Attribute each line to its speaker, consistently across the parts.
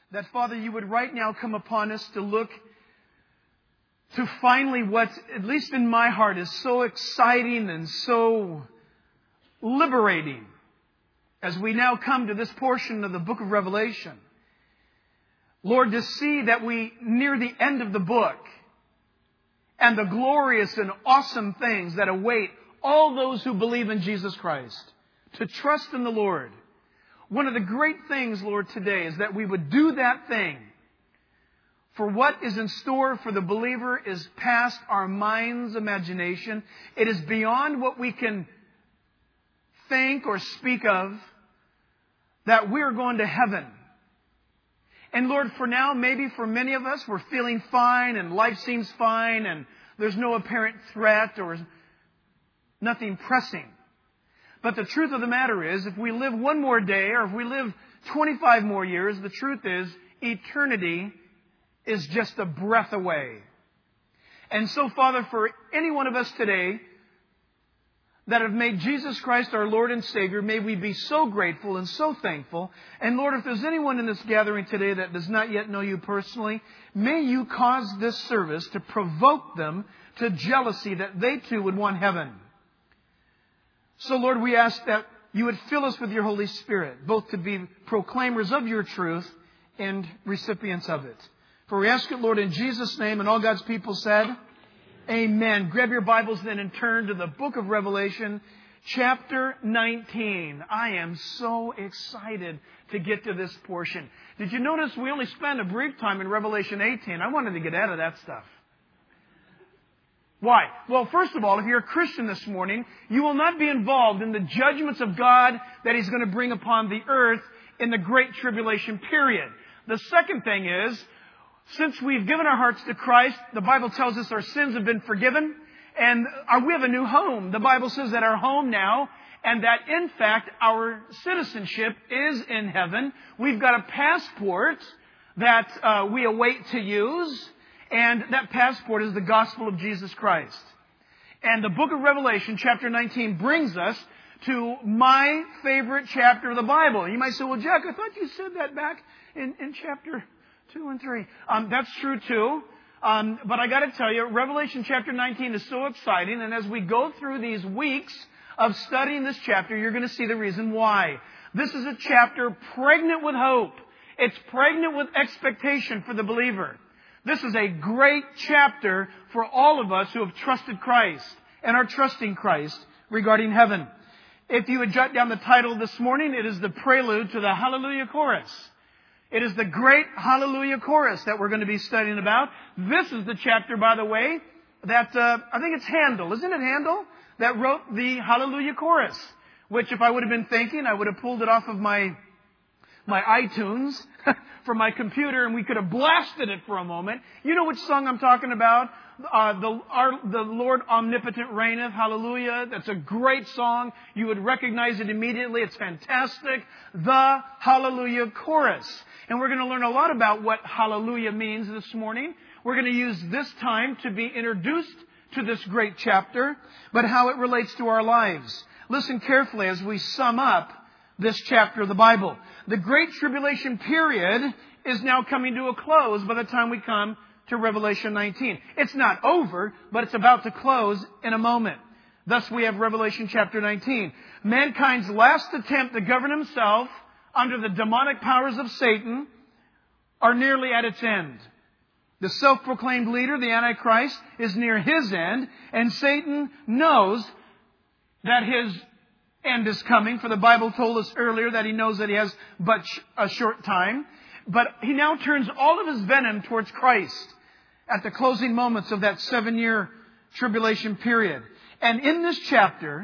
Speaker 1: that, Father, you would right now come upon us to look to finally what, at least in my heart, is so exciting and so liberating as we now come to this portion of the book of Revelation. Lord, to see that we near the end of the book and the glorious and awesome things that await all those who believe in Jesus Christ, to trust in the Lord. One of the great things, Lord, today is that we would do that thing. For what is in store for the believer is past our mind's imagination. It is beyond what we can think or speak of, that we're going to heaven. And Lord, for now, maybe for many of us, we're feeling fine and life seems fine and there's no apparent threat or nothing pressing. But the truth of the matter is, if we live one more day or if we live 25 more years, the truth is eternity is just a breath away. And so, Father, for any one of us today that have made Jesus Christ our Lord and Savior, may we be so grateful and so thankful. And Lord, if there's anyone in this gathering today that does not yet know you personally, may you cause this service to provoke them to jealousy, that they too would want heaven. So Lord, we ask that you would fill us with your Holy Spirit, both to be proclaimers of your truth and recipients of it. For we ask it, Lord, in Jesus' name, and all God's people said, amen. Grab your Bibles then and turn to the book of Revelation, chapter 19. I am so excited to get to this portion. Did you notice we only spent a brief time in Revelation 18? I wanted to get out of that stuff. Why? Well, first of all, if you're a Christian this morning, you will not be involved in the judgments of God that He's going to bring upon the earth in the Great Tribulation period. The second thing is, since we've given our hearts to Christ, the Bible tells us our sins have been forgiven and we have a new home. The Bible says that our home now, and that in fact our citizenship is in heaven. We've got a passport that we await to use, and that passport is the gospel of Jesus Christ. And the book of Revelation, chapter 19, brings us to my favorite chapter of the Bible. You might say, well, Jack, I thought you said that back in chapter 2 and 3. That's true too. But I got to tell you, Revelation chapter 19 is so exciting. And as we go through these weeks of studying this chapter, you're going to see the reason why. This is a chapter pregnant with hope. It's pregnant with expectation for the believer. This is a great chapter for all of us who have trusted Christ and are trusting Christ regarding heaven. If you would jot down the title this morning, it is the prelude to the Hallelujah Chorus. It is the great Hallelujah Chorus that we're going to be studying about. This is the chapter, by the way, that I think it's Handel. Isn't it Handel that wrote the Hallelujah Chorus? Which, if I would have been thinking, I would have pulled it off of my iTunes from my computer, and we could have blasted it for a moment. You know which song I'm talking about? The Lord Omnipotent Reigneth. Hallelujah. That's a great song. You would recognize it immediately. It's fantastic. The Hallelujah Chorus. And we're going to learn a lot about what hallelujah means this morning. We're going to use this time to be introduced to this great chapter, but how it relates to our lives. Listen carefully as we sum up this chapter of the Bible. The Great Tribulation period is now coming to a close by the time we come to Revelation 19. It's not over, but it's about to close in a moment. Thus we have Revelation chapter 19. Mankind's last attempt to govern himself under the demonic powers of Satan are nearly at its end. The self-proclaimed leader, the Antichrist, is near his end, and Satan knows that his end is coming, for the Bible told us earlier that he knows that he has but a short time. But he now turns all of his venom towards Christ at the closing moments of that 7-year tribulation period. And in this chapter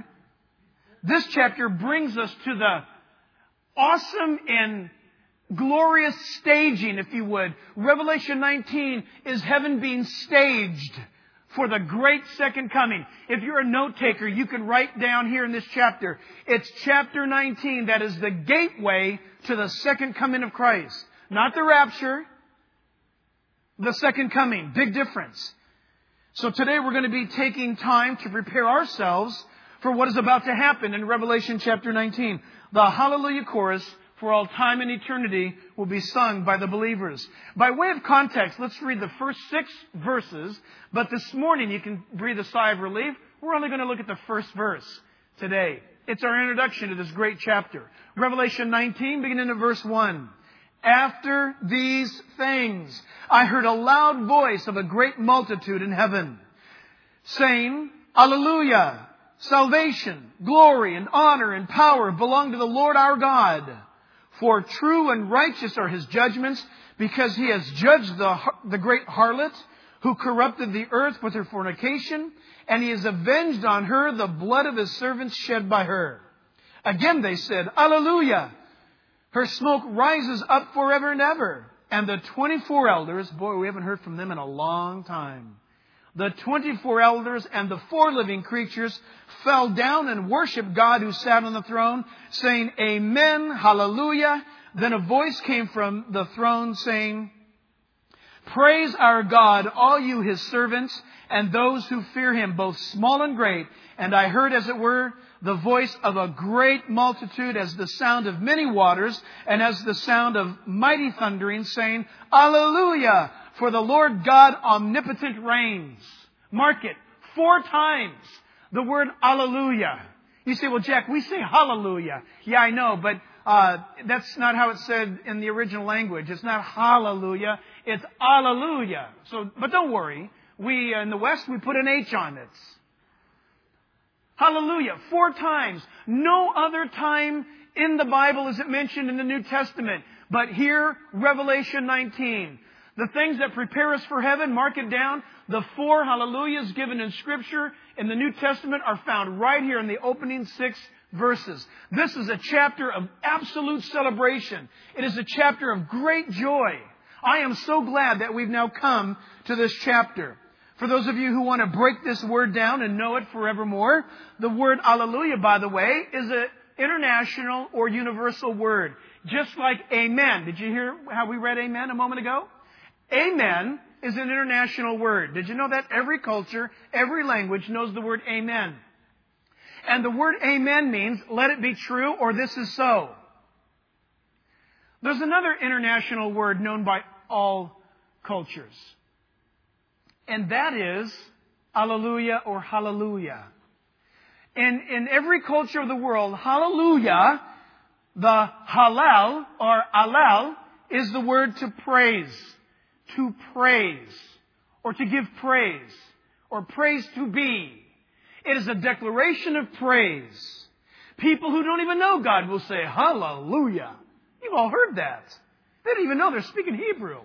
Speaker 1: brings us to the awesome and glorious staging, if you would. Revelation 19 is heaven being staged for the great second coming. If you're a note taker, you can write down here in this chapter. It's chapter 19 that is the gateway to the second coming of Christ. Not the rapture, the second coming. Big difference. So today we're going to be taking time to prepare ourselves for what is about to happen in Revelation chapter 19. The Hallelujah Chorus for all time and eternity will be sung by the believers. By way of context, let's read the first 6 verses. But this morning you can breathe a sigh of relief. We're only going to look at the first verse today. It's our introduction to this great chapter. Revelation 19, beginning at verse 1. After these things, I heard a loud voice of a great multitude in heaven, saying, Alleluia! Salvation, glory, and honor and power belong to the Lord our God. For true and righteous are His judgments, because He has judged the great harlot, who corrupted the earth with her fornication, and He has avenged on her the blood of His servants shed by her. Again they said, Alleluia! Her smoke rises up forever and ever. And the 24 elders, boy, we haven't heard from them in a long time. The 24 elders and the 4 living creatures fell down and worshiped God who sat on the throne, saying, Amen, hallelujah. Then a voice came from the throne saying, Praise our God, all you His servants, and those who fear Him, both small and great. And I heard, as it were, the voice of a great multitude, as the sound of many waters, and as the sound of mighty thundering, saying, Alleluia! For the Lord God omnipotent reigns. Mark it, 4 times the word Alleluia. You say, well, Jack, we say hallelujah. Yeah, I know, but that's not how it's said in the original language. It's not hallelujah, it's Alleluia. So, but don't worry. We, in the West, we put an H on it. Hallelujah, 4 times. No other time in the Bible is it mentioned in the New Testament. But here, Revelation 19. The things that prepare us for heaven, mark it down. The 4 hallelujahs given in Scripture in the New Testament are found right here in the opening 6 verses. This is a chapter of absolute celebration. It is a chapter of great joy. I am so glad that we've now come to this chapter. For those of you who want to break this word down and know it forevermore, the word Alleluia, by the way, is an international or universal word. Just like Amen. Did you hear how we read Amen a moment ago? Amen is an international word. Did you know that? Every culture, every language knows the word Amen. And the word Amen means, let it be true, or this is so. There's another international word known by all cultures. And that is Alleluia or Hallelujah. In every culture of the world, Hallelujah, the Halal or Alal, is the word to praise. To praise. Or to give praise. Or praise to be. It is a declaration of praise. People who don't even know God will say, Hallelujah. You've all heard that. They don't even know they're speaking Hebrew.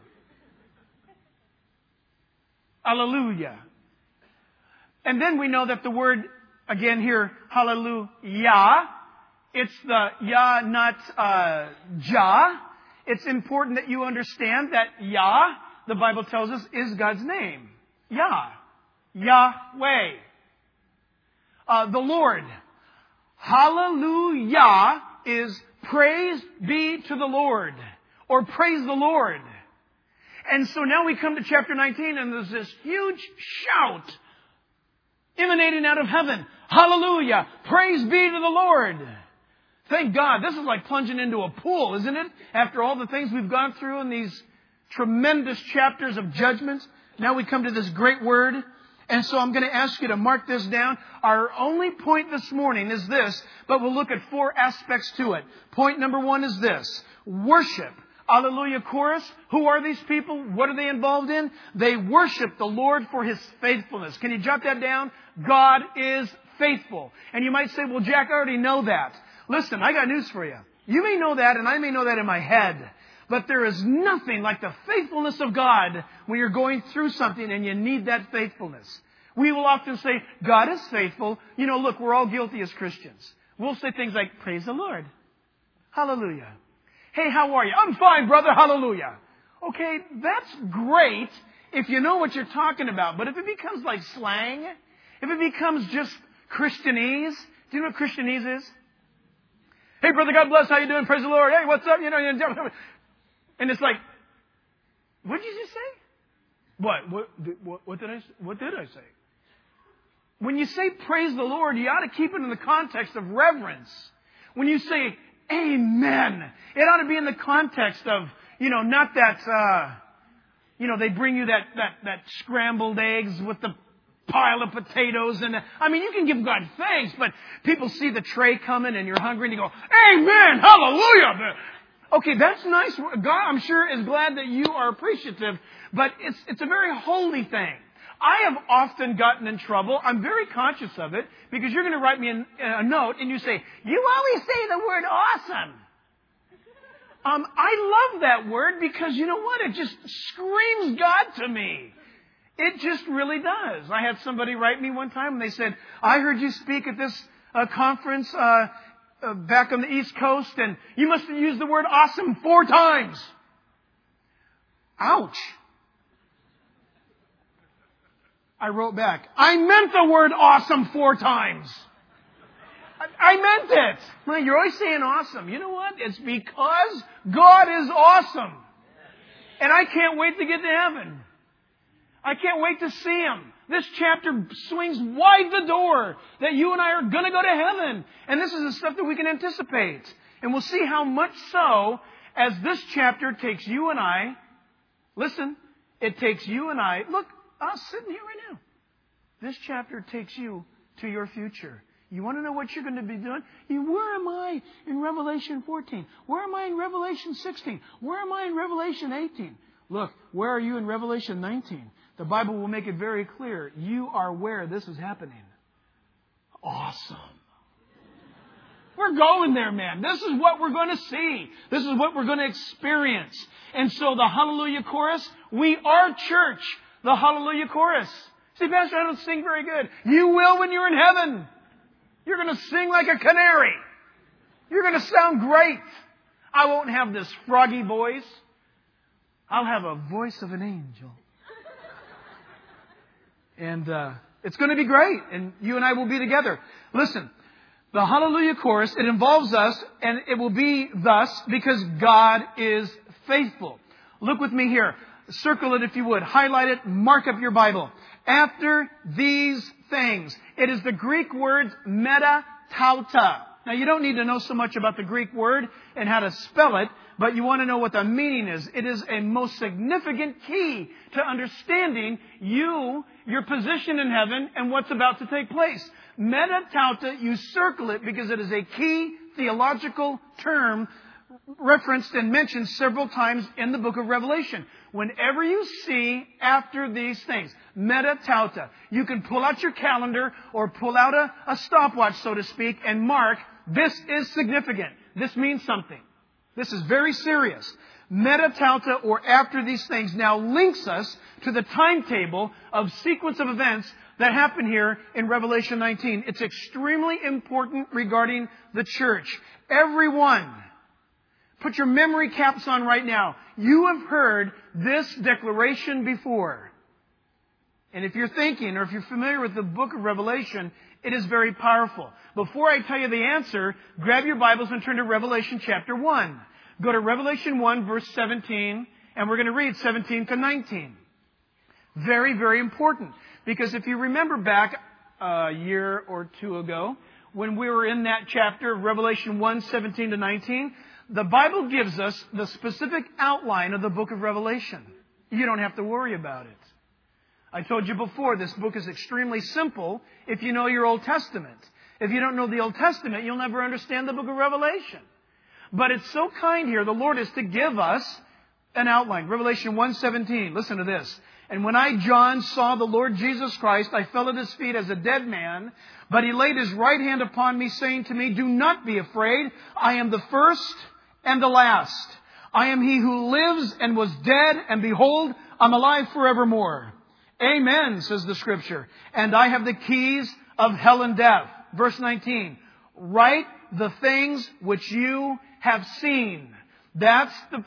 Speaker 1: Hallelujah. And then we know that the word, again here, hallelujah, it's the Yah, not Jah. It's important that you understand that Yah, the Bible tells us, is God's name. Yah. Yahweh. The Lord. Hallelujah is praise be to the Lord. Or praise the Lord. And so now we come to chapter 19 and there's this huge shout emanating out of heaven. Hallelujah! Praise be to the Lord! Thank God. This is like plunging into a pool, isn't it? After all the things we've gone through in these tremendous chapters of judgment, now we come to this great word. And so I'm going to ask you to mark this down. Our only point this morning is this, but we'll look at 4 aspects to it. Point number 1 is this. Worship. Alleluia chorus. Who are these people? What are they involved in? They worship the Lord for His faithfulness. Can you jot that down? God is faithful. And you might say, well, Jack, I already know that. Listen, I got news for you. You may know that and I may know that in my head. But there is nothing like the faithfulness of God when you're going through something and you need that faithfulness. We will often say, God is faithful. You know, look, we're all guilty as Christians. We'll say things like, praise the Lord. Hallelujah. Hey, how are you? I'm fine, brother. Hallelujah. Okay, that's great if you know what you're talking about. But if it becomes like slang, if it becomes just Christianese, do you know what Christianese is? Hey, brother, God bless. How you doing? Praise the Lord. Hey, what's up? You know, and it's like, what did you just say? What did I say? When you say praise the Lord, you ought to keep it in the context of reverence. When you say Amen. It ought to be in the context of, not that, they bring you that scrambled eggs with the pile of potatoes and, you can give God thanks, but people see the tray coming and you're hungry and you go, Amen, hallelujah. Okay, that's nice. God, I'm sure, is glad that you are appreciative, but it's a very holy thing. I have often gotten in trouble. I'm very conscious of it because you're going to write me a note and you say, you always say the word awesome. I love that word because you know what? It just screams God to me. It just really does. I had somebody write me one time and they said, I heard you speak at this conference back on the East Coast and you must have used the word awesome 4 times. Ouch. I wrote back, I meant the word awesome 4 times. I meant it. Well, you're always saying awesome. You know what? It's because God is awesome. And I can't wait to get to heaven. I can't wait to see Him. This chapter swings wide the door that you and I are going to go to heaven. And this is the stuff that we can anticipate. And we'll see how much so as this chapter takes you and I. Listen, it takes you and I. Look, us sitting here right now. This chapter takes you to your future. You want to know what you're going to be doing? Where am I in Revelation 14? Where am I in Revelation 16? Where am I in Revelation 18? Look, where are you in Revelation 19? The Bible will make it very clear. You are where this is happening. Awesome. We're going there, man. This is what we're going to see. This is what we're going to experience. And so the Hallelujah Chorus, we are church. The Hallelujah Chorus. See, Pastor, I don't sing very good. You will when you're in heaven. You're going to sing like a canary. You're going to sound great. I won't have this froggy voice. I'll have a voice of an angel. And it's going to be great. And you and I will be together. Listen, the Hallelujah Chorus, it involves us, and it will be thus because God is faithful. Look with me here. Circle it if you would. Highlight it. Mark up your Bible. After these things. It is the Greek word meta tauta. Now, you don't need to know so much about the Greek word and how to spell it, but you want to know what the meaning is. It is a most significant key to understanding your position in heaven and what's about to take place. Meta tauta, you circle it because it is a key theological term referenced and mentioned several times in the book of Revelation. Whenever you see after these things, meta tauta, you can pull out your calendar or pull out a stopwatch, so to speak, and mark, this is significant. This means something. This is very serious. Meta tauta, or after these things, now links us to the timetable of sequence of events that happen here in Revelation 19. It's extremely important regarding the church. Everyone, put your memory caps on right now. You have heard this declaration before. And if you're thinking, or if you're familiar with the book of Revelation, it is very powerful. Before I tell you the answer, grab your Bibles and turn to Revelation chapter 1. Go to Revelation 1, verse 17, and we're going to read 17 to 19. Very, very important. Because if you remember back a year or two ago, when we were in that chapter of Revelation 1, 17 to 19, the Bible gives us the specific outline of the book of Revelation. You don't have to worry about it. I told you before, this book is extremely simple if you know your Old Testament. If you don't know the Old Testament, you'll never understand the book of Revelation. But it's so kind here, the Lord is to give us an outline. Revelation 1:17, listen to this. And when I, John, saw the Lord Jesus Christ, I fell at His feet as a dead man. But He laid His right hand upon me, saying to me, do not be afraid. I am the first and the last. I am He who lives and was dead, and behold, I'm alive forevermore. Amen, says the Scripture. And I have the keys of hell and death. Verse 19. Write the things which you have seen. That's the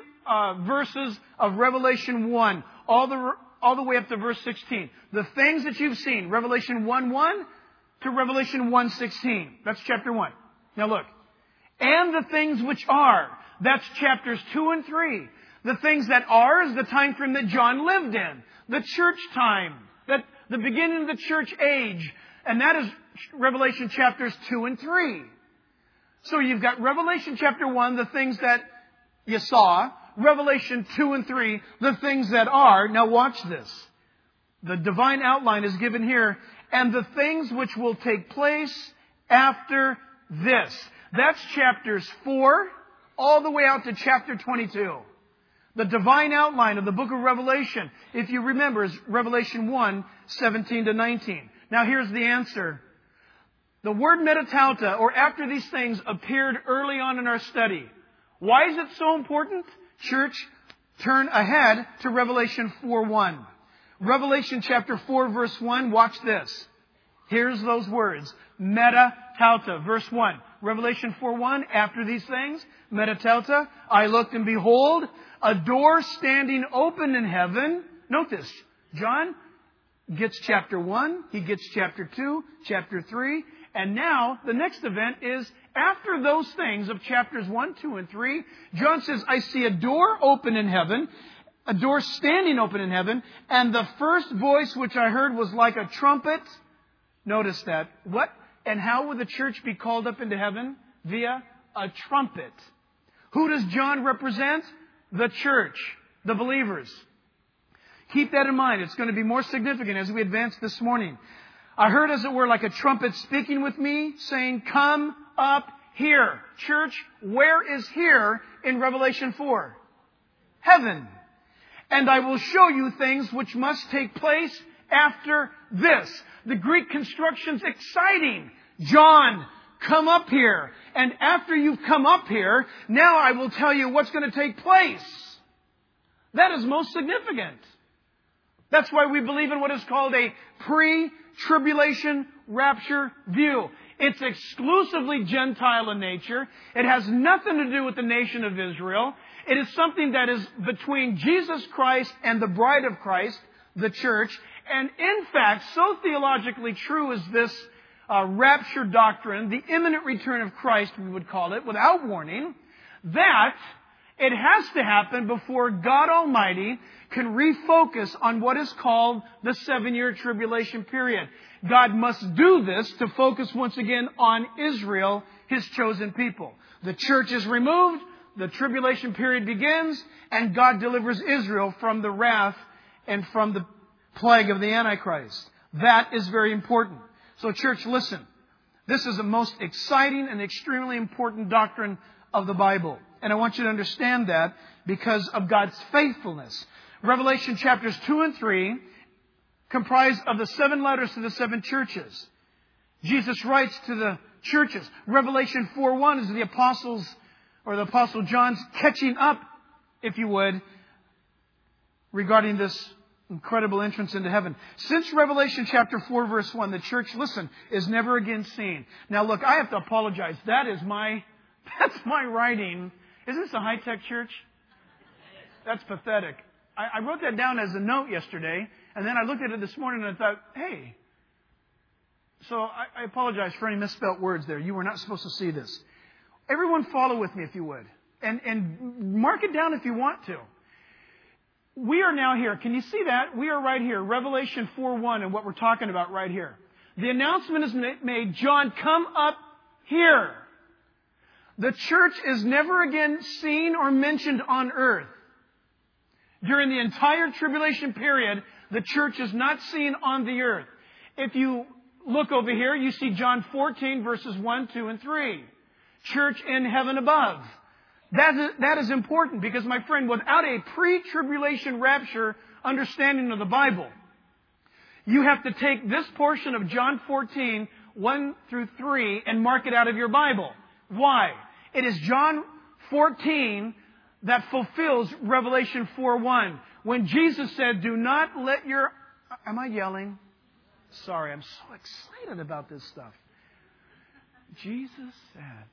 Speaker 1: verses of Revelation 1. All the way up to verse 16. The things that you've seen. Revelation 1:1 to Revelation 1:16. That's chapter 1. Now look. And the things which are. That's chapters 2 and 3. The things that are is the time frame that John lived in. The church time. The beginning of the church age. And that is Revelation chapters 2 and 3. So you've got Revelation chapter 1, the things that you saw. Revelation 2 and 3, the things that are. Now watch this. The divine outline is given here. And the things which will take place after this. That's chapters 4 all the way out to chapter 22. The divine outline of the book of Revelation, if you remember, is Revelation 1, 17 to 19. Now here's the answer. The word metatauta, or after these things, appeared early on in our study. Why is it so important? Church, turn ahead to Revelation 4:1. Revelation chapter 4, verse 1, watch this. Here's those words. Metatauta, verse 1. Revelation 4:1, after these things, metatauta, I looked and behold, a door standing open in heaven. Note this. John gets chapter 1, he gets chapter 2, chapter 3, and now the next event is after those things of chapters 1, 2, and 3, John says, I see a door open in heaven, a door standing open in heaven, and the first voice which I heard was like a trumpet. Notice that. What? And how will the church be called up into heaven? Via a trumpet. Who does John represent? The church, the believers. Keep that in mind. It's going to be more significant as we advance this morning. I heard, as it were, like a trumpet speaking with me, saying, come up here. Church, where is here in Revelation 4? Heaven. And I will show you things which must take place after this. The Greek construction's exciting. John, come up here. And after you've come up here, now I will tell you what's going to take place. That is most significant. That's why we believe in what is called a pre-tribulation rapture view. It's exclusively Gentile in nature. It has nothing to do with the nation of Israel. It is something that is between Jesus Christ and the bride of Christ, the church. And in fact, so theologically true is this rapture doctrine, the imminent return of Christ, we would call it, without warning, that it has to happen before God Almighty can refocus on what is called the 7-year tribulation period. God must do this to focus once again on Israel, His chosen people. The church is removed, the tribulation period begins, and God delivers Israel from the wrath and from the plague of the Antichrist. That is very important. So church, listen. This is the most exciting and extremely important doctrine of the Bible. And I want you to understand that because of God's faithfulness. Revelation chapters 2 and 3 comprise of the 7 letters to the 7 churches. Jesus writes to the churches. Revelation 4:1 is the apostles, or the apostle John's catching up, if you would, regarding this incredible entrance into heaven. Since Revelation chapter 4 verse 1, the church, listen, is never again seen. Now look, I have to apologize. That's my writing. Isn't this a high-tech church? That's pathetic. I wrote that down as a note yesterday, and then I looked at it this morning and I thought, hey. So I apologize for any misspelt words there. You were not supposed to see this. Everyone follow with me if you would. And mark it down if you want to. We are now here. Can you see that? We are right here. Revelation 4:1 and what we're talking about right here. The announcement is made, John, come up here. The church is never again seen or mentioned on earth. During the entire tribulation period, the church is not seen on the earth. If you look over here, you see John 14 verses 1, 2, and 3. Church in heaven above. That is important because, my friend, without a pre-tribulation rapture understanding of the Bible, you have to take this portion of John 14, 1 through 3, and mark it out of your Bible. Why? It is John 14 that fulfills Revelation 4:1. When Jesus said, do not let your... Am I yelling? Sorry, I'm so excited about this stuff. Jesus said,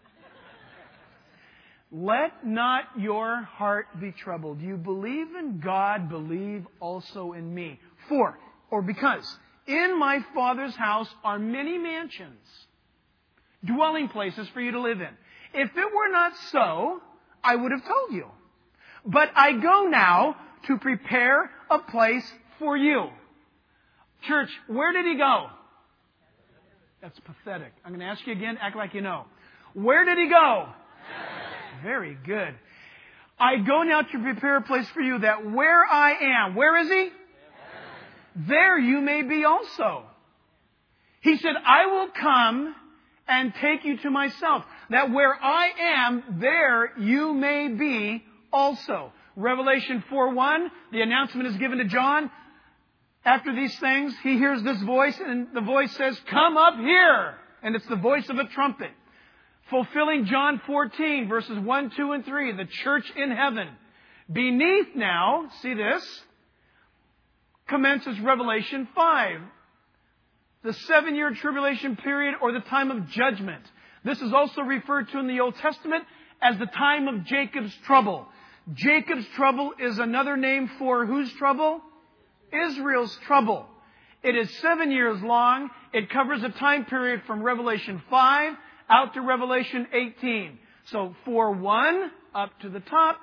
Speaker 1: let not your heart be troubled. You believe in God, believe also in me. Because in my Father's house are many mansions, dwelling places for you to live in. If it were not so, I would have told you. But I go now to prepare a place for you. Church, where did He go? That's pathetic. I'm going to ask you again, act like you know. Where did He go? Very good. I go now to prepare a place for you, that where I am, where is He? There you may be also. He said, I will come and take you to myself, that where I am, there you may be also. Revelation 4:1, the announcement is given to John. After these things, he hears this voice, and the voice says, come up here. And it's the voice of a trumpet. Fulfilling John 14, verses 1, 2, and 3, the church in heaven. Beneath now, see this, commences Revelation 5. The 7-year tribulation period, or the time of judgment. This is also referred to in the Old Testament as the time of Jacob's trouble. Jacob's trouble is another name for whose trouble? Israel's trouble. It is 7 years long. It covers a time period from Revelation 5 out to Revelation 18. So 4:1 up to the top.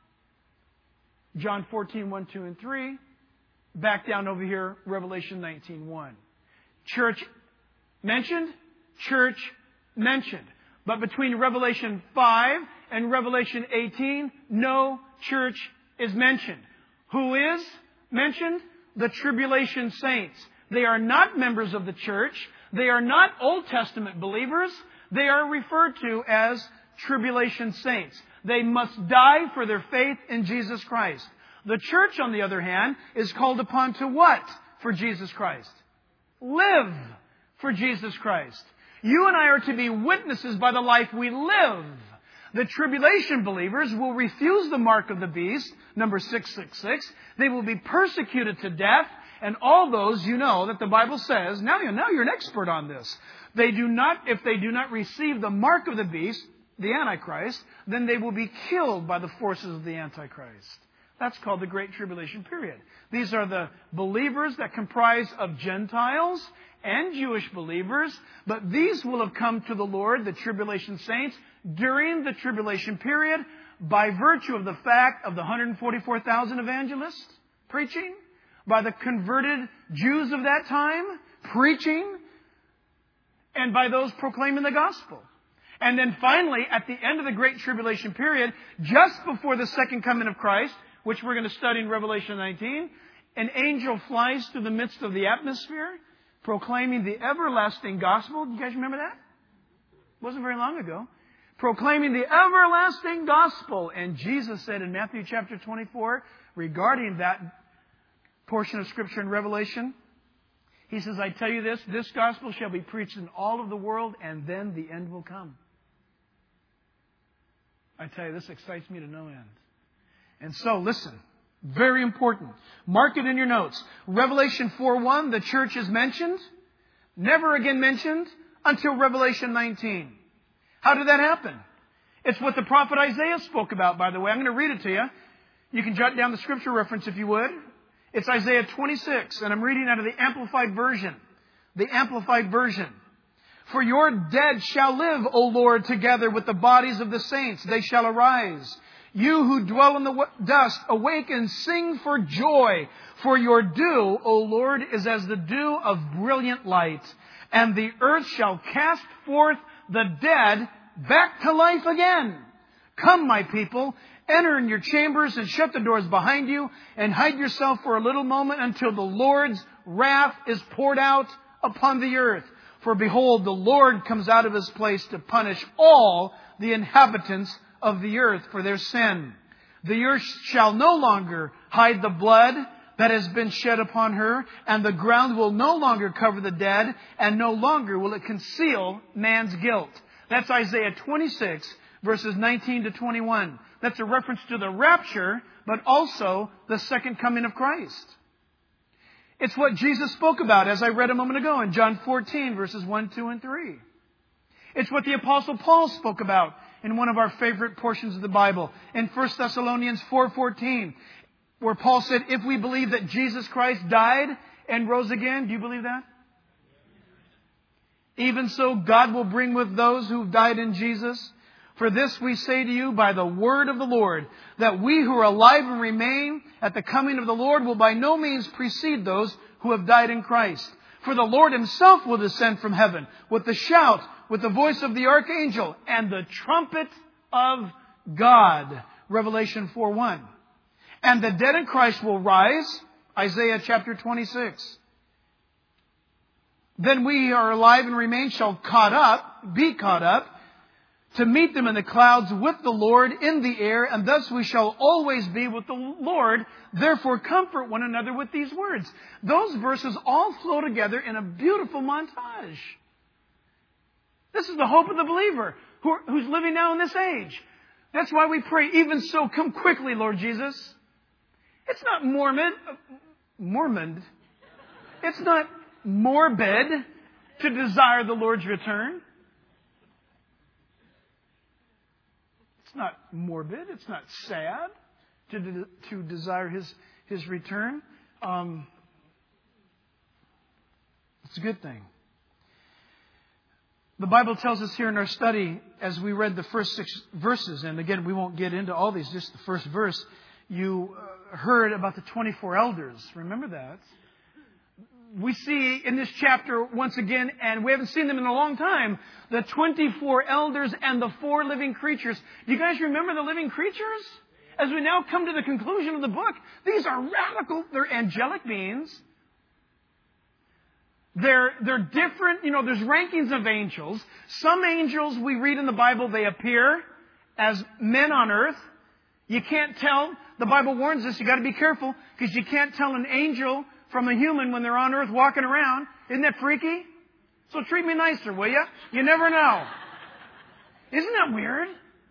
Speaker 1: John 14, 1, 2, and 3. Back down over here, Revelation 19:1. Church mentioned, church mentioned. But between Revelation 5 and Revelation 18, no church is mentioned. Who is mentioned? The tribulation saints. They are not members of the church. They are not Old Testament believers. They are referred to as tribulation saints. They must die for their faith in Jesus Christ. The church, on the other hand, is called upon to what for Jesus Christ? Live for Jesus Christ. You and I are to be witnesses by the life we live. The tribulation believers will refuse the mark of the beast, number 666. They will be persecuted to death. And all those, you know, that the Bible says, now you're an expert on this. If they do not receive the mark of the beast, the Antichrist, then they will be killed by the forces of the Antichrist. That's called the Great Tribulation period. These are the believers that comprise of Gentiles and Jewish believers, but these will have come to the Lord, the tribulation saints, during the tribulation period by virtue of the fact of the 144,000 evangelists preaching, by the converted Jews of that time preaching, and by those proclaiming the gospel. And then finally, at the end of the Great Tribulation period, just before the second coming of Christ, which we're going to study in Revelation 19, an angel flies through the midst of the atmosphere, proclaiming the everlasting gospel. Do you guys remember that? It wasn't very long ago. Proclaiming the everlasting gospel. And Jesus said in Matthew chapter 24, regarding that portion of Scripture in Revelation, He says, I tell you this gospel shall be preached in all of the world, and then the end will come. I tell you, this excites me to no end. And so, listen, very important. Mark it in your notes. Revelation 4:1, the church is mentioned, never again mentioned until Revelation 19. How did that happen? It's what the prophet Isaiah spoke about, by the way. I'm going to read it to you. You can jot down the scripture reference if you would. It's Isaiah 26, and I'm reading out of the Amplified Version. The Amplified Version. For your dead shall live, O Lord, together with the bodies of the saints. They shall arise. You who dwell in the dust, awake and sing for joy. For your dew, O Lord, is as the dew of brilliant light. And the earth shall cast forth the dead back to life again. Come, my people, enter in your chambers and shut the doors behind you and hide yourself for a little moment until the Lord's wrath is poured out upon the earth. For behold, the Lord comes out of His place to punish all the inhabitants of the earth for their sin. The earth shall no longer hide the blood that has been shed upon her, and the ground will no longer cover the dead, and no longer will it conceal man's guilt. That's Isaiah 26, verses 19 to 21. That's a reference to the rapture, but also the second coming of Christ. It's what Jesus spoke about, as I read a moment ago, in John 14, verses 1, 2, and 3. It's what the Apostle Paul spoke about in one of our favorite portions of the Bible, in 1 Thessalonians 4:14, where Paul said, if we believe that Jesus Christ died and rose again, do you believe that? Even so, God will bring with those who died in Jesus. For this we say to you by the word of the Lord, that we who are alive and remain at the coming of the Lord will by no means precede those who have died in Christ. For the Lord Himself will descend from heaven with the shout, with the voice of the archangel and the trumpet of God. Revelation 4:1. And the dead in Christ will rise. Isaiah chapter 26. Then we who are alive and remain shall be caught up to meet them in the clouds with the Lord in the air, and thus we shall always be with the Lord. Therefore comfort one another with these words. Those verses all flow together in a beautiful montage. This is the hope of the believer who's living now in this age. That's why we pray, even so, come quickly, Lord Jesus. It's not It's not morbid to desire the Lord's return. It's not morbid. It's not sad to desire His return. It's a good thing. The Bible tells us here in our study, as we read the first 6 verses, and again, we won't get into all these, just the first verse, you heard about the 24 elders. Remember that? We see in this chapter, once again, and we haven't seen them in a long time, the 24 elders and the 4 living creatures. Do you guys remember the living creatures? As we now come to the conclusion of the book, these are radical, they're angelic beings. They're different, there's rankings of angels. Some angels we read in the Bible, they appear as men on earth. You can't tell, the Bible warns us, you got to be careful, because you can't tell an angel from a human when they're on earth walking around. Isn't that freaky? So treat me nicer, will you? You never know. Isn't that weird?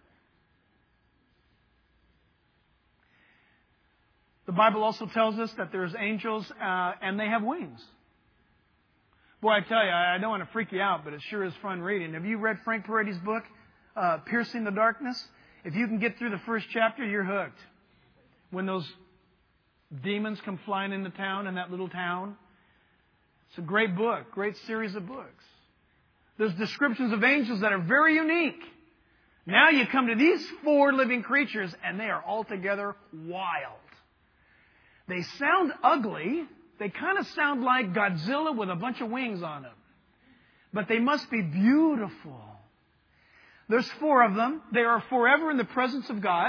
Speaker 1: The Bible also tells us that there's angels and they have wings. Boy, I tell you, I don't want to freak you out, but it sure is fun reading. Have you read Frank Peretti's book, Piercing the Darkness? If you can get through the first chapter, you're hooked. When those demons come flying into town, in that little town. It's a great book, great series of books. There's descriptions of angels that are very unique. Now you come to these 4 living creatures, and they are altogether wild. They sound ugly. They kind of sound like Godzilla with a bunch of wings on them. But they must be beautiful. There's 4 of them. They are forever in the presence of God.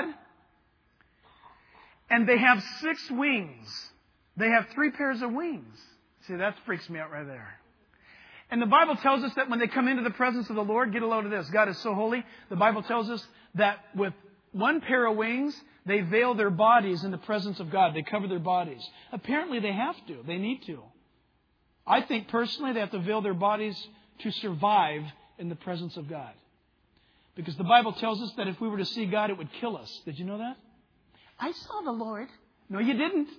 Speaker 1: And they have 6 wings. They have 3 pairs of wings. See, that freaks me out right there. And the Bible tells us that when they come into the presence of the Lord, get a load of this. God is so holy. The Bible tells us that with 1 pair of wings, they veil their bodies in the presence of God. They cover their bodies. Apparently they have to. They need to. I think personally they have to veil their bodies to survive in the presence of God. Because the Bible tells us that if we were to see God, it would kill us. Did you know that? I saw the Lord. No, you didn't.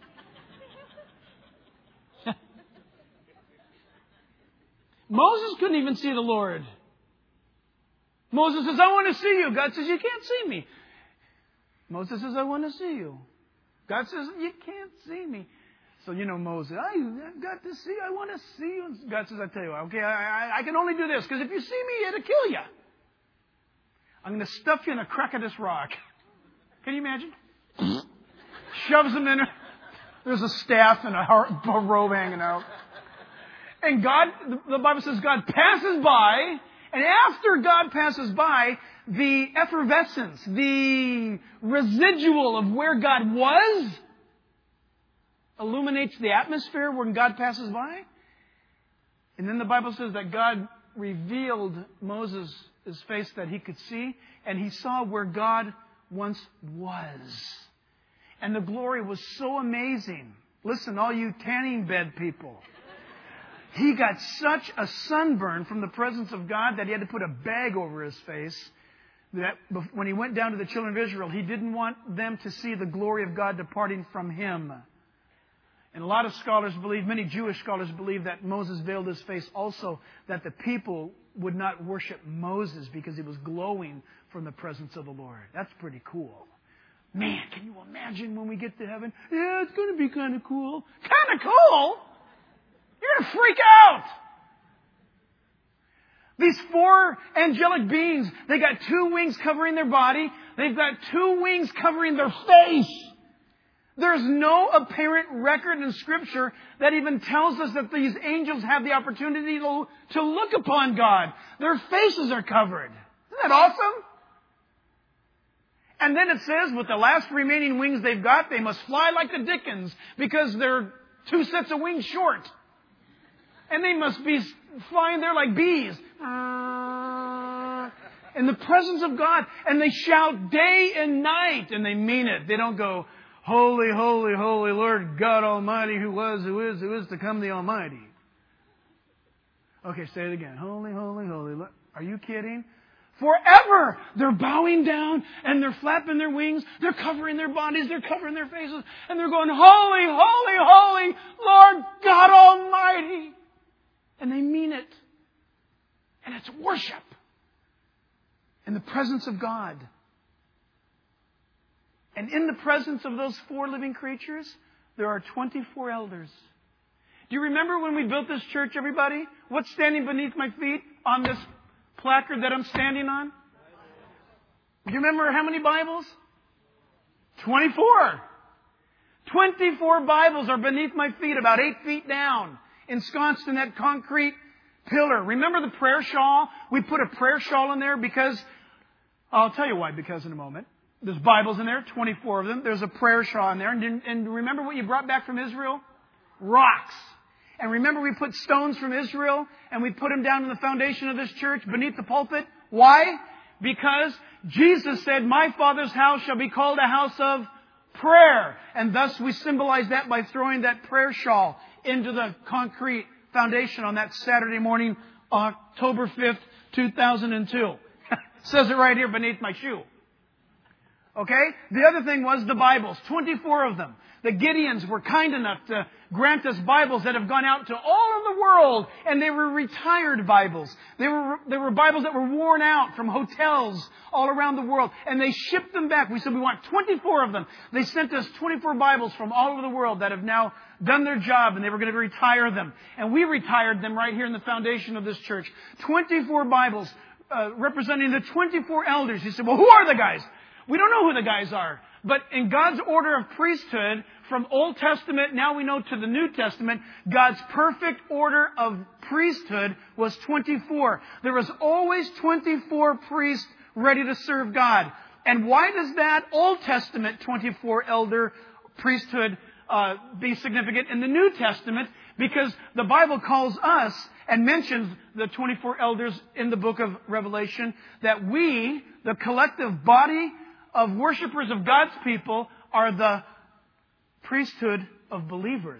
Speaker 1: Moses couldn't even see the Lord. Moses says, I want to see you. God says, you can't see me. Moses says, I want to see you. God says, you can't see me. So, Moses, I've got to see, I want to see you. And God says, I tell you what, okay, I can only do this, because if you see me, it'll kill you. I'm going to stuff you in a crack of this rock. Can you imagine? Shoves him in. There's a staff and a robe hanging out. And God, the Bible says God passes by, and after God passes by, the effervescence, the residual of where God was, illuminates the atmosphere when God passes by. And then the Bible says that God revealed Moses his face that he could see, and he saw where God once was. And the glory was so amazing. Listen, all you tanning bed people. He got such a sunburn from the presence of God that he had to put a bag over his face. That when he went down to the children of Israel, he didn't want them to see the glory of God departing from him. And a lot of scholars believe, many Jewish scholars believe, that Moses veiled his face also, that the people would not worship Moses because he was glowing from the presence of the Lord. That's pretty cool. Man, can you imagine when we get to heaven? Yeah, it's going to be kind of cool. Kind of cool? You're going to freak out. These 4 angelic beings, they got 2 wings covering their body. They've got 2 wings covering their face. There's no apparent record in Scripture that even tells us that these angels have the opportunity to look upon God. Their faces are covered. Isn't that awesome? And then it says, with the last remaining wings they've got, they must fly like the Dickens because they're 2 sets of wings short. And they must be flying there like bees. In the presence of God. And they shout day and night. And they mean it. They don't go, holy, holy, holy Lord God Almighty, who was, who is to come, the Almighty. Okay, say it again. Holy, holy, holy. Are you kidding? Forever. They're bowing down and they're flapping their wings. They're covering their bodies. They're covering their faces. And they're going, holy, holy, holy Lord God Almighty. And they mean it. And it's worship. In the presence of God. And in the presence of those 4 living creatures, there are 24 elders. Do you remember when we built this church, everybody? What's standing beneath my feet on this placard that I'm standing on? Do you remember how many Bibles? 24. 24 Bibles are beneath my feet, about 8 feet down, ensconced in that concrete pillar. Remember the prayer shawl? We put a prayer shawl in there because, I'll tell you why, because in a moment. There's Bibles in there, 24 of them. There's a prayer shawl in there. And remember what you brought back from Israel? Rocks. And remember we put stones from Israel and we put them down in the foundation of this church beneath the pulpit? Why? Because Jesus said, my Father's house shall be called a house of prayer. And thus we symbolize that by throwing that prayer shawl into the concrete foundation on that Saturday morning, October 5th, 2002. Says it right here beneath my shoe. Okay? The other thing was the Bibles, 24 of them. The Gideons were kind enough to grant us Bibles that have gone out to all of the world, and they were retired Bibles. They were Bibles that were worn out from hotels all around the world, and they shipped them back. We said we want 24 of them. They sent us 24 Bibles from all over the world that have now done their job, and they were going to retire them. And we retired them right here in the foundation of this church. 24 Bibles representing the 24 elders. He said, well, who are the guys? We don't know who the guys are. But in God's order of priesthood, from Old Testament, now we know to the New Testament, God's perfect order of priesthood was 24. There was always 24 priests ready to serve God. And why does that Old Testament 24 elder priesthood be significant in the New Testament? Because the Bible calls us and mentions the 24 elders in the book of Revelation, that we, the collective body of worshipers of God's people, are the priesthood of believers.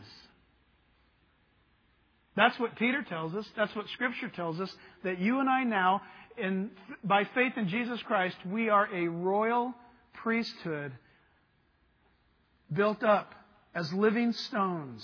Speaker 1: That's what Peter tells us. That's what Scripture tells us. That you and I now, by faith in Jesus Christ, we are a royal priesthood built up as living stones.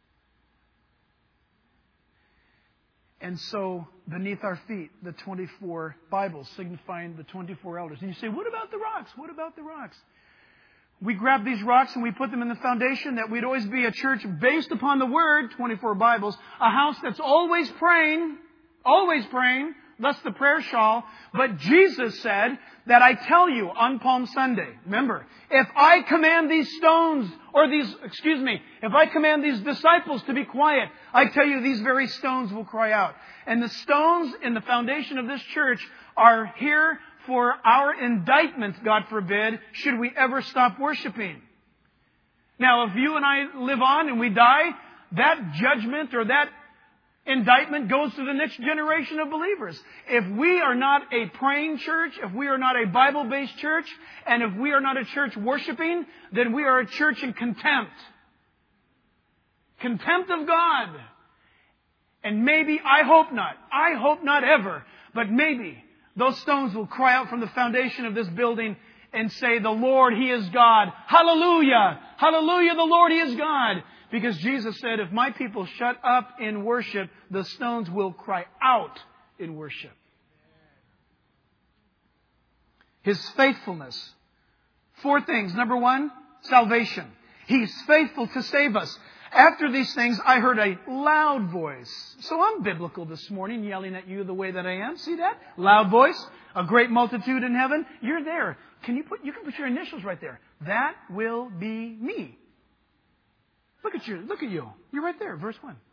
Speaker 1: And so, beneath our feet, the 24 Bibles signifying the 24 elders. And you say, what about the rocks? What about the rocks? We grab these rocks and we put them in the foundation that we'd always be a church based upon the Word, 24 Bibles, a house that's always praying, thus the prayer shawl. But Jesus said that I tell you on Palm Sunday, remember, if I command these disciples to be quiet, I tell you these very stones will cry out. And the stones in the foundation of this church are here for our indictment, God forbid, should we ever stop worshiping. Now, if you and I live on and we die, that judgment or that indictment goes to the next generation of believers. If we are not a praying church, if we are not a Bible-based church, and if we are not a church worshiping, then we are a church in contempt. Contempt of God. And maybe, I hope not ever, but maybe those stones will cry out from the foundation of this building and say, the Lord, He is God. Hallelujah! Hallelujah, the Lord, He is God. Because Jesus said, if my people shut up in worship, the stones will cry out in worship. His faithfulness. 4 things. Number 1, salvation. He's faithful to save us. After these things, I heard a loud voice. So I'm biblical this morning, yelling at you the way that I am. See that? Loud voice. A great multitude in heaven. You're there. You can put your initials right there. That will be me. Look at you. You're right there, verse 1.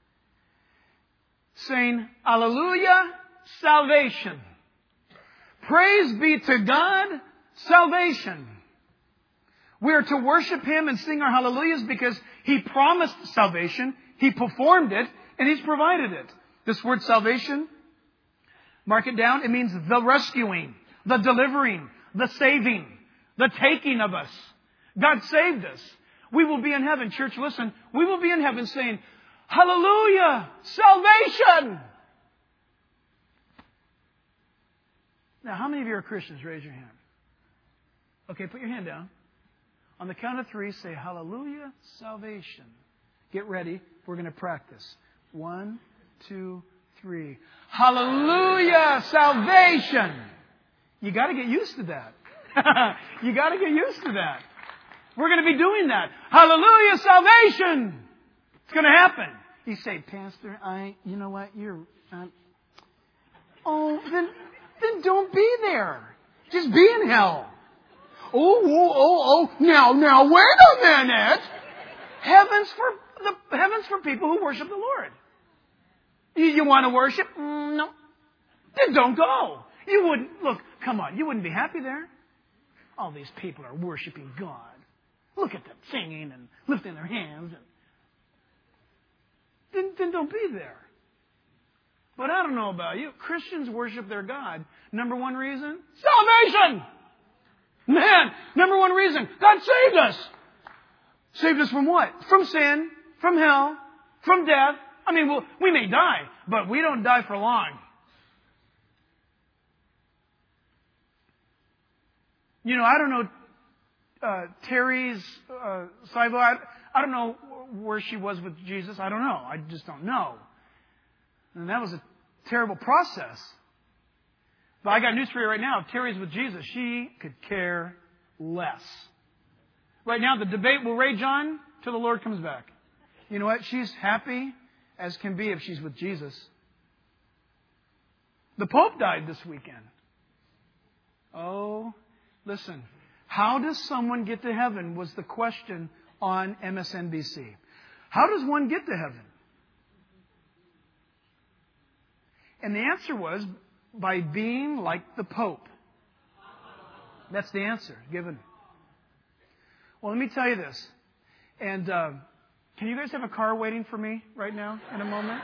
Speaker 1: Saying, Hallelujah, salvation. Praise be to God, salvation. We are to worship Him and sing our hallelujahs because He promised salvation, He performed it, and He's provided it. This word salvation, mark it down, it means the rescuing, the delivering, the saving, the taking of us. God saved us. We will be in heaven. Church, listen. We will be in heaven saying, Hallelujah! Salvation! Now, how many of you are Christians? Raise your hand. Okay, put your hand down. On the count of 3, say, Hallelujah! Salvation. Get ready. We're going to practice. 1, 2, 3. Hallelujah! Salvation! You got to get used to that. You got to get used to that. We're going to be doing that. Hallelujah, salvation. It's going to happen. You say, Pastor, you know what? Then don't be there. Just be in hell. Now, wait a minute. Heaven's for people who worship the Lord. You want to worship? No. Then don't go. You wouldn't, look, come on, you wouldn't be happy there. All these people are worshiping God. Look at them singing and lifting their hands. Then don't be there. But I don't know about you. Christians worship their God. Number one reason? Salvation! Man, number one reason. God saved us. Saved us from what? From sin, from hell, from death. I mean, we may die, but we don't die for long. You know, I don't know Terry's Saivo. I don't know where she was with Jesus. I don't know. I just don't know. And that was a terrible process. But I got news for you right now. If Terry's with Jesus, she could care less. Right now, the debate will rage on till the Lord comes back. You know what? She's happy as can be if she's with Jesus. The Pope died this weekend. Oh, listen. How does someone get to heaven was the question on MSNBC. How does one get to heaven? And the answer was by being like the Pope. That's the answer given. Well, let me tell you this. And can you guys have a car waiting for me right now in a moment?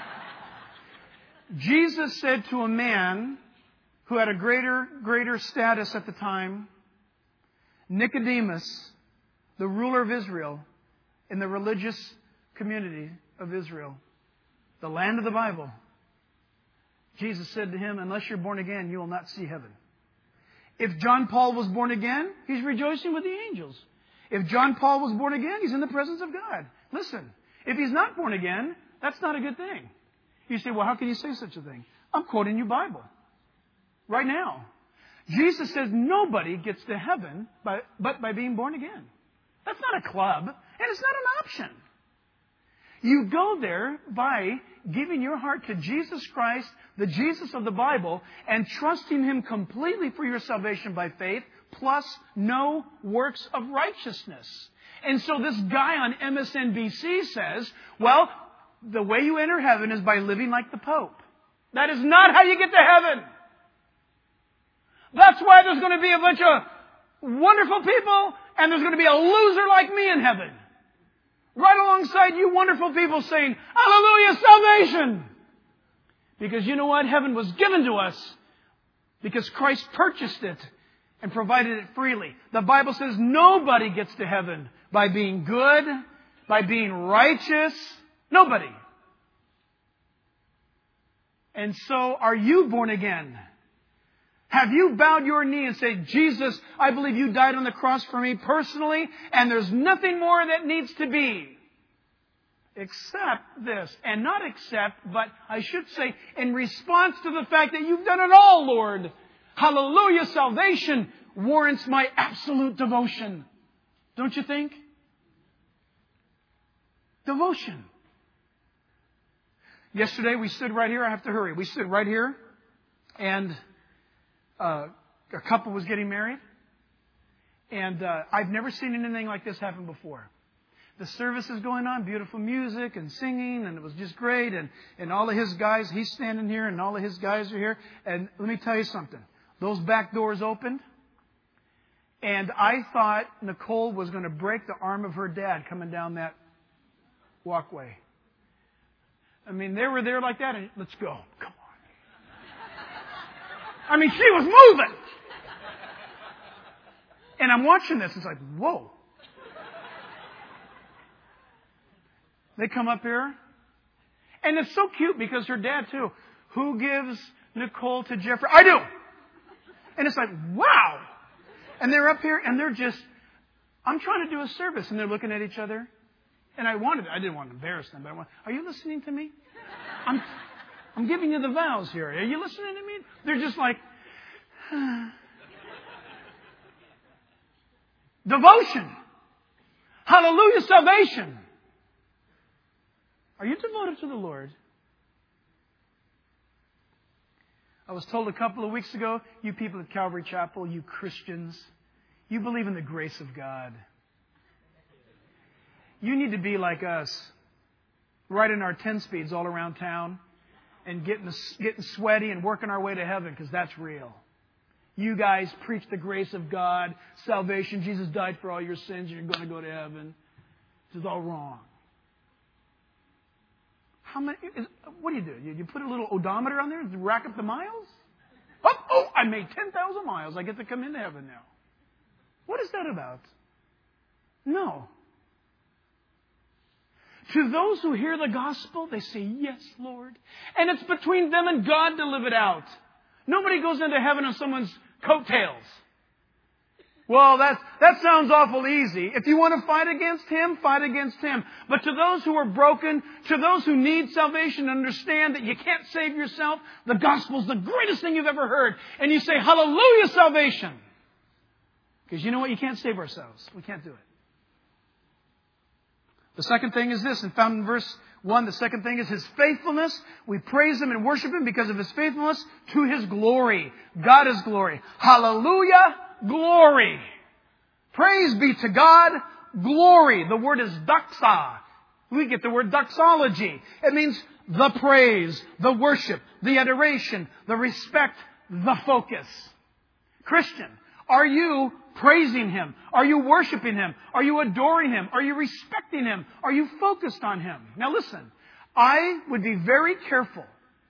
Speaker 1: Jesus said to a man who had a greater status at the time, Nicodemus, the ruler of Israel, in the religious community of Israel, the land of the Bible, Jesus said to him, unless you're born again, you will not see heaven. If John Paul was born again, he's rejoicing with the angels. If John Paul was born again, he's in the presence of God. Listen, if he's not born again, that's not a good thing. You say, well, how can you say such a thing? I'm quoting you Bible. Right now. Jesus says nobody gets to heaven but by being born again. That's not a club, and it's not an option. You go there by giving your heart to Jesus Christ, the Jesus of the Bible, and trusting Him completely for your salvation by faith, plus no works of righteousness. And so this guy on MSNBC says, well, the way you enter heaven is by living like the Pope. That is not how you get to heaven. That's why there's going to be a bunch of wonderful people, and there's going to be a loser like me in heaven. Right alongside you wonderful people saying, Hallelujah, salvation! Because you know what? Heaven was given to us because Christ purchased it and provided it freely. The Bible says nobody gets to heaven by being good, by being righteous. Nobody. And so, are you born again? Have you bowed your knee and said, Jesus, I believe you died on the cross for me personally, and there's nothing more that needs to be except this. And not except, but I should say, in response to the fact that you've done it all, Lord. Hallelujah, salvation warrants my absolute devotion. Don't you think? Devotion. Yesterday we stood right here. I have to hurry. We stood right here, and a couple was getting married. And I've never seen anything like this happen before. the service is going on, beautiful music and singing, and it was just great. And all of his guys, he's standing here, and all of his guys are here. And let me tell you something. Those back doors opened, and I thought Nicole was going to break the arm of her dad coming down that walkway. I mean, they were there like that, and let's go. Come on. I mean, she was moving. And I'm watching this. It's like, whoa. They come up here. And it's so cute because her dad, too. Who gives Nicole to Jeffrey? I do. And it's like, wow. And they're up here and they're just, I'm trying to do a service. And they're looking at each other. And I didn't want to embarrass them, but are you listening to me? I'm giving you the vows here. Are you listening to me? They're just like, devotion. Hallelujah, salvation. Are you devoted to the Lord? I was told a couple of weeks ago, you people at Calvary Chapel, you Christians, you believe in the grace of God. You need to be like us, riding our 10 speeds all around town and getting sweaty and working our way to heaven, because that's real. You guys preach the grace of God, salvation. Jesus died for all your sins. You're going to go to heaven. This is all wrong. What do? You put a little odometer on there and rack up the miles? Oh, I made 10,000 miles. I get to come into heaven now. What is that about? No. To those who hear the gospel, they say, yes, Lord. And it's between them and God to live it out. Nobody goes into heaven on someone's coattails. Well, that sounds awful easy. If you want to fight against Him, fight against Him. But to those who are broken, to those who need salvation, understand that you can't save yourself. The gospel's the greatest thing you've ever heard. And you say, hallelujah, salvation. Because you know what? You can't save ourselves. We can't do it. The second thing is this, and found in verse 1, the second thing is His faithfulness. We praise Him and worship Him because of His faithfulness to His glory. God is glory. Hallelujah, glory. Praise be to God, glory. The word is doxa. We get the word doxology. It means the praise, the worship, the adoration, the respect, the focus. Christian, are you praising Him? Are you worshiping Him? Are you adoring Him? Are you respecting Him? Are you focused on Him? Now listen, I would be very careful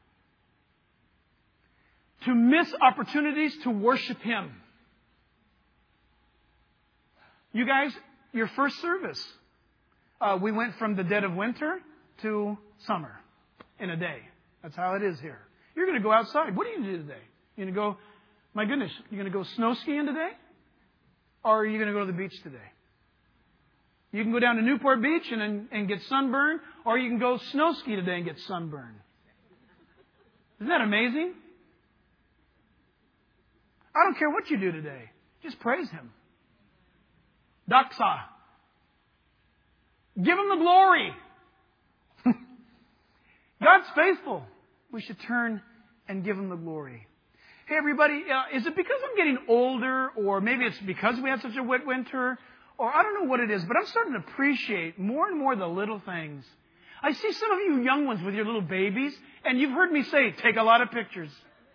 Speaker 1: to miss opportunities to worship Him. You guys, your first service, we went from the dead of winter to summer in a day. That's how it is here. You're going to go outside. What are you going to do today? You're going to go, my goodness, you're going to go snow skiing today? Or are you going to go to the beach today? You can go down to Newport Beach and get sunburned, or you can go snow ski today and get sunburned. Isn't that amazing? I don't care what you do today. Just praise Him. Doxa. Give Him the glory. God's faithful. We should turn and give Him the glory. Hey, everybody, is it because I'm getting older, or maybe it's because we had such a wet winter, or I don't know what it is, but I'm starting to appreciate more and more the little things. I see some of you young ones with your little babies, and you've heard me say, take a lot of pictures.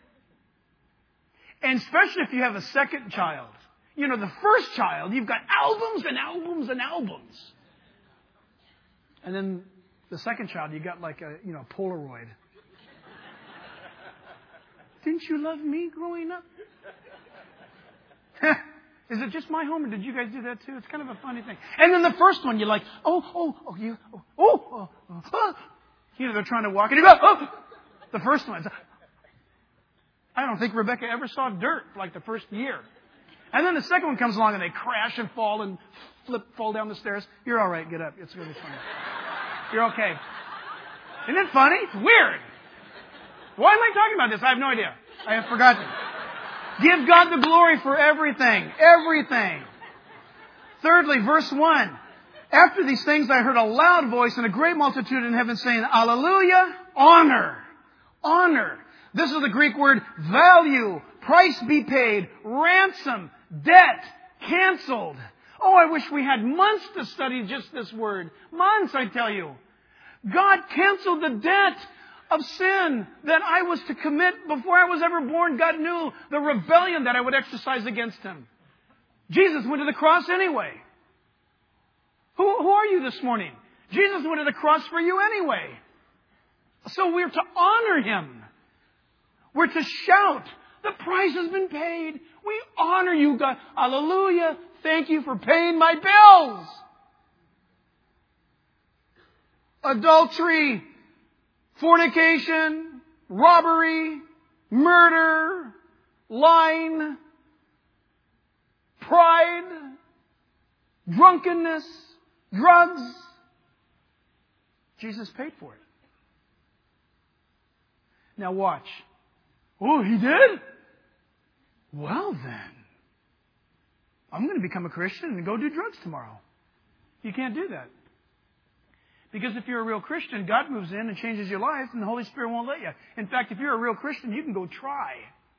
Speaker 1: And especially if you have a second child. You know, the first child, you've got albums and albums and albums. And then the second child, you got like a Polaroid. Didn't you love me growing up? Is it just my home, or did you guys do that too? It's kind of a funny thing. And then the first one, you're like, they're trying to walk, and you go, the first one. I don't think Rebecca ever saw dirt like the first year. And then the second one comes along, and they crash and fall and fall down the stairs. You're all right. Get up. It's going to be funny. You're okay. Isn't it funny? It's weird. Why am I talking about this? I have no idea. I have forgotten. Give God the glory for everything. Everything. Thirdly, verse 1. After these things I heard a loud voice and a great multitude in heaven saying, Alleluia, honor. Honor. This is the Greek word value, price be paid, ransom, debt, canceled. Oh, I wish we had months to study just this word. Months, I tell you. God canceled the debt of sin that I was to commit before I was ever born. God knew the rebellion that I would exercise against Him. Jesus went to the cross anyway. Who are you this morning? Jesus went to the cross for you anyway. So we're to honor Him. We're to shout, the price has been paid. We honor you, God. Hallelujah. Thank you for paying my bills. Adultery, fornication, robbery, murder, lying, pride, drunkenness, drugs. Jesus paid for it. Now watch. Oh, He did? Well then, I'm going to become a Christian and go do drugs tomorrow. You can't do that. Because if you're a real Christian, God moves in and changes your life, and the Holy Spirit won't let you. In fact, if you're a real Christian, you can go try.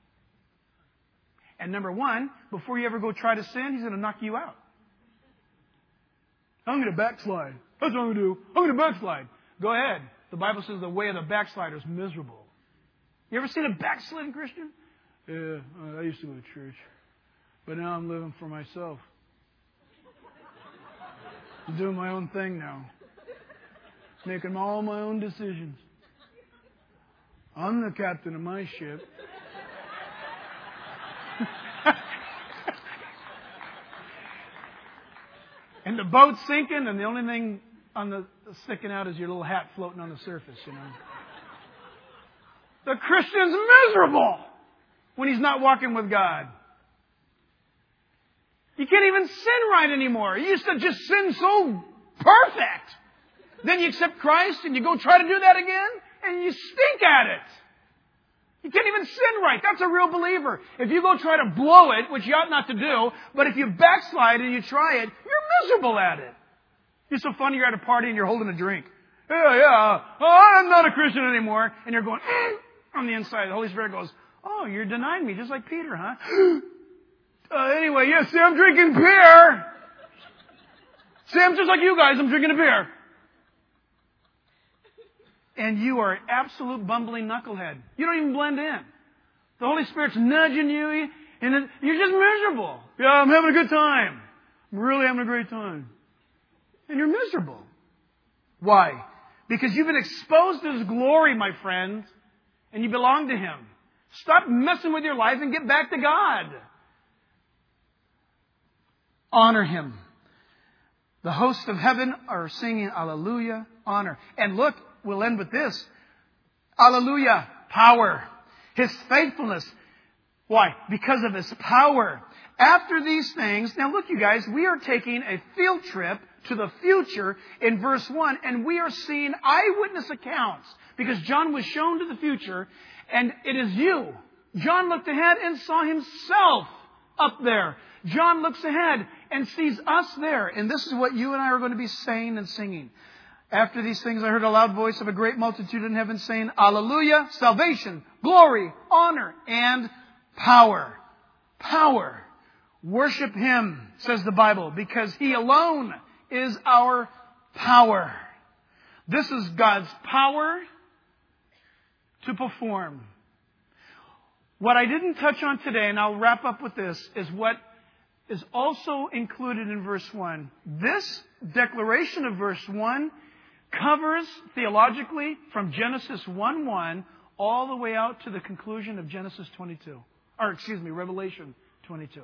Speaker 1: And number one, before you ever go try to sin, He's going to knock you out. I'm going to backslide. That's what I'm going to do. I'm going to backslide. Go ahead. The Bible says the way of the backslider is miserable. You ever seen a backslidden Christian? Yeah, I used to go to church. But now I'm living for myself. I'm doing my own thing now. Making all my own decisions. I'm the captain of my ship. And the boat's sinking, and the only thing sticking out is your little hat floating on the surface, you know. The Christian's miserable when he's not walking with God. You can't even sin right anymore. You used to just sin so perfect. Then you accept Christ and you go try to do that again and you stink at it. You can't even sin right. That's a real believer. If you go try to blow it, which you ought not to do, but if you backslide and you try it, you're miserable at it. It's so funny you're at a party and you're holding a drink. Yeah, I'm not a Christian anymore. And you're going, on the inside. The Holy Spirit goes, oh, you're denying me just like Peter, huh? Anyway, yes, see, I'm drinking beer. See, I'm just like you guys. I'm drinking a beer. And you are an absolute bumbling knucklehead. You don't even blend in. The Holy Spirit's nudging you, and you're just miserable. Yeah, I'm having a good time. I'm really having a great time. And you're miserable. Why? Because you've been exposed to His glory, my friends, and you belong to Him. Stop messing with your life and get back to God. Honor Him. The hosts of heaven are singing Alleluia, honor. And look, we'll end with this. Alleluia, power. His faithfulness. Why? Because of His power. After these things, now look you guys, we are taking a field trip to the future in verse 1, and we are seeing eyewitness accounts. Because John was shown to the future, and it is you. John looked ahead and saw himself up there. John looks ahead and sees us there. And this is what you and I are going to be saying and singing. After these things, I heard a loud voice of a great multitude in heaven saying, Alleluia, salvation, glory, honor, and power. Power. Worship Him, says the Bible, because He alone is our power. This is God's power to perform. What I didn't touch on today, and I'll wrap up with this, is what is also included in verse 1. This declaration of verse 1 covers theologically from Genesis 1:1 all the way out to the conclusion of Revelation 22.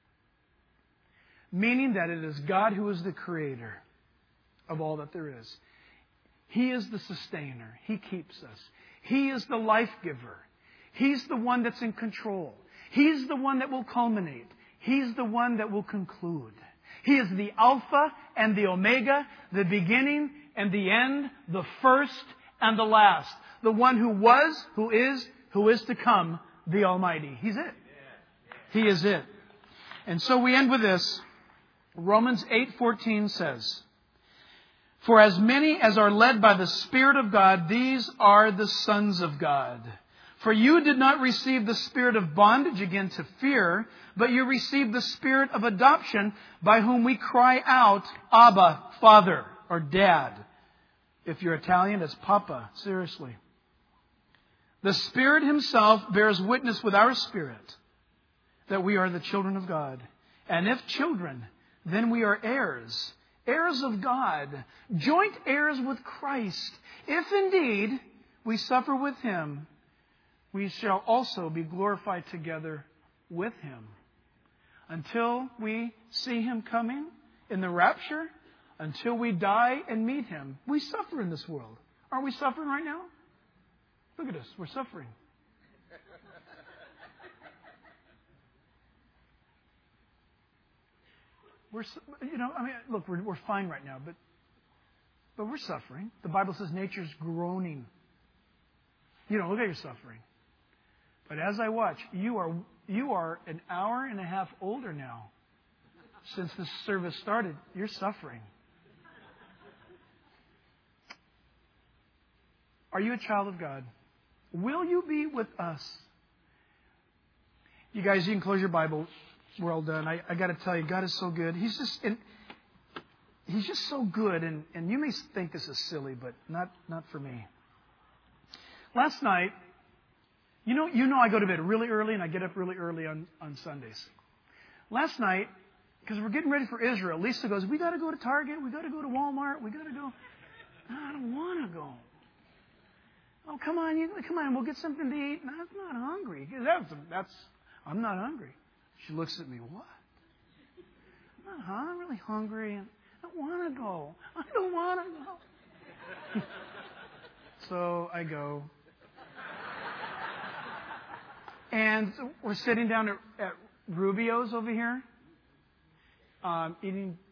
Speaker 1: Meaning that it is God who is the creator of all that there is. He is the sustainer. He keeps us. He is the life giver. He's the one that's in control. He's the one that will culminate. He's the one that will conclude. He is the Alpha and the Omega, the beginning and the end, the first and the last. The one who was, who is to come, the Almighty. He's it. He is it. And so we end with this. Romans 8:14 says, For as many as are led by the Spirit of God, these are the sons of God. For you did not receive the spirit of bondage again to fear, but you received the spirit of adoption by whom we cry out, Abba, Father, or Dad. If you're Italian, it's Papa. Seriously. The Spirit Himself bears witness with our spirit that we are the children of God. And if children, then we are heirs, heirs of God, joint heirs with Christ. If indeed we suffer with Him, we shall also be glorified together with Him. Until we see Him coming in the rapture, until we die and meet Him, we suffer in this world. Aren't we suffering right now? Look at us. We're suffering. Look, we're fine right now, but we're suffering. The Bible says nature's groaning. Look at your suffering. But as I watch, you are an hour and a half older now since this service started. You're suffering. Are you a child of God? Will you be with us? You guys, you can close your Bible. We're all done. I got to tell you, God is so good. He's just so good. And you may think this is silly, but not for me. Last night, you know I go to bed really early and I get up really early on Sundays. Last night, because we're getting ready for Israel, Lisa goes, we got to go to Target. We got to go to Walmart. We got to go. I don't want to go. Oh, come on, we'll get something to eat. No, I'm not hungry. I'm not hungry. She looks at me, what? I'm really hungry and I don't want to go. I don't want to go. So I go. And we're sitting down at Rubio's over here, eating.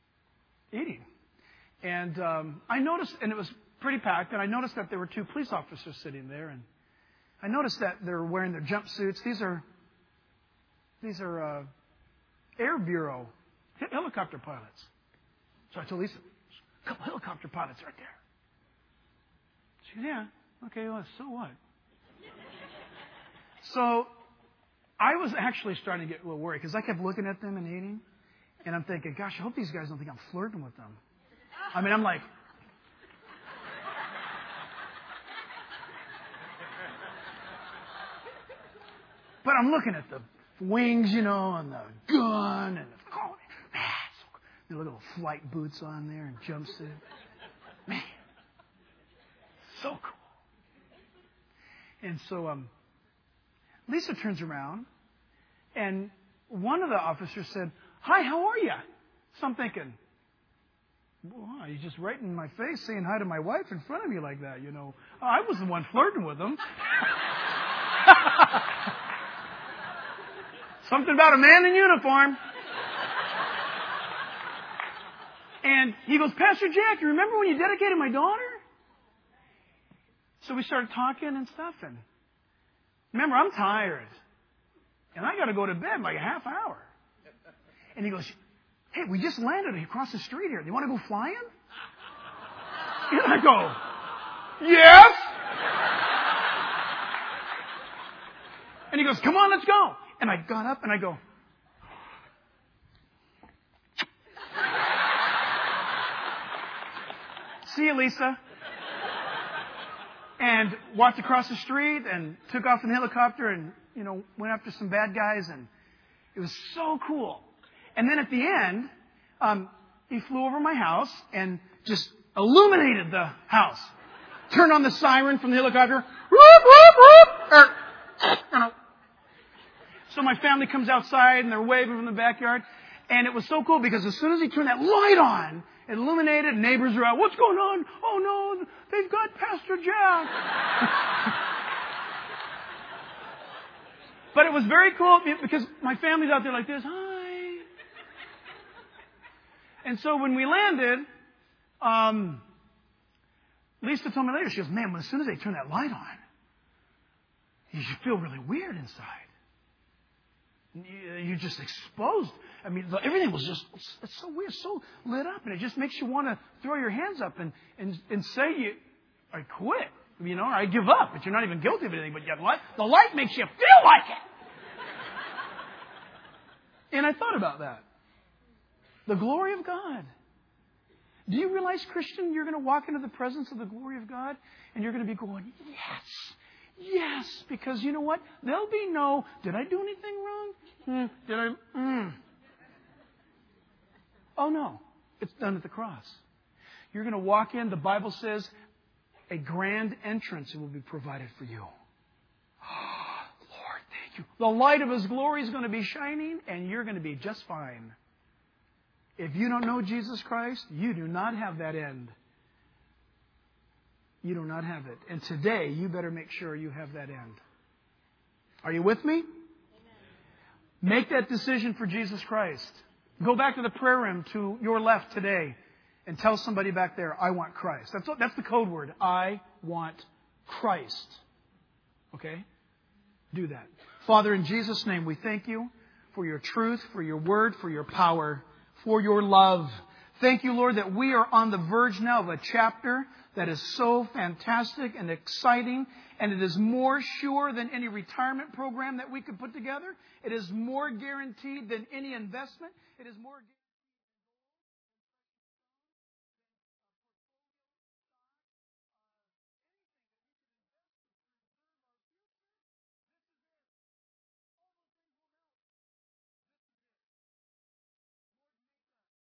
Speaker 1: And I noticed, and it was pretty packed, and I noticed that there were 2 police officers sitting there, and I noticed that they're wearing their jumpsuits. These are Air Bureau helicopter pilots. So I told Lisa, a couple helicopter pilots right there. She goes, yeah, okay, well, so what? So I was actually starting to get a little worried because I kept looking at them and eating, and I'm thinking, gosh, I hope these guys don't think I'm flirting with them. I'm like, but I'm looking at the wings, and the gun, and the little flight boots on there and jumpsuit. Man, so cool. And so Lisa turns around, and one of the officers said, hi, how are you? So I'm thinking, wow, he's just right in my face saying hi to my wife in front of me like that, I was the one flirting with him. Something about a man in uniform. And he goes, Pastor Jack, you remember when you dedicated my daughter? So we started talking and stuff. And remember, I'm tired. And I got to go to bed in like a half hour. And he goes, hey, we just landed across the street here. Do you want to go flying? And I go, yes. And he goes, come on, let's go. And I got up and I go, see you, Lisa. And walked across the street and took off in the helicopter and, went after some bad guys. And it was so cool. And then at the end, he flew over my house and just illuminated the house. Turned on the siren from the helicopter. Whoop, whoop, whoop. So my family comes outside and they're waving from the backyard. And it was so cool because as soon as he turned that light on, it illuminated, neighbors are out. What's going on? Oh no, they've got Pastor Jack. But it was very cool because my family's out there like this. Hi. And so when we landed, Lisa told me later, she goes, man, as soon as they turn that light on, you should feel really weird inside. You're just exposed. Everything was just, it's so weird, so lit up. And it just makes you want to throw your hands up and say, I quit. You know, or I give up, but you're not even guilty of anything. But yet what? The light makes you feel like it. And I thought about that. The glory of God. Do you realize, Christian, you're going to walk into the presence of the glory of God and you're going to be going, yes, yes, because you know what? There'll be no, did I do anything wrong? Oh, no. It's done at the cross. You're going to walk in, the Bible says, a grand entrance will be provided for you. Oh, Lord, thank you. The light of His glory is going to be shining and you're going to be just fine. If you don't know Jesus Christ, you do not have that end. You do not have it. And today, you better make sure you have that end. Are you with me? Amen. Make that decision for Jesus Christ. Go back to the prayer room to your left today and tell somebody back there, I want Christ. That's the code word. I want Christ. Okay? Do that. Father, in Jesus' name, we thank you for your truth, for your word, for your power, for your love. Thank you, Lord, that we are on the verge now of a chapter that is so fantastic and exciting, and it is more sure than any retirement program that we could put together. It is more guaranteed than any investment. It is more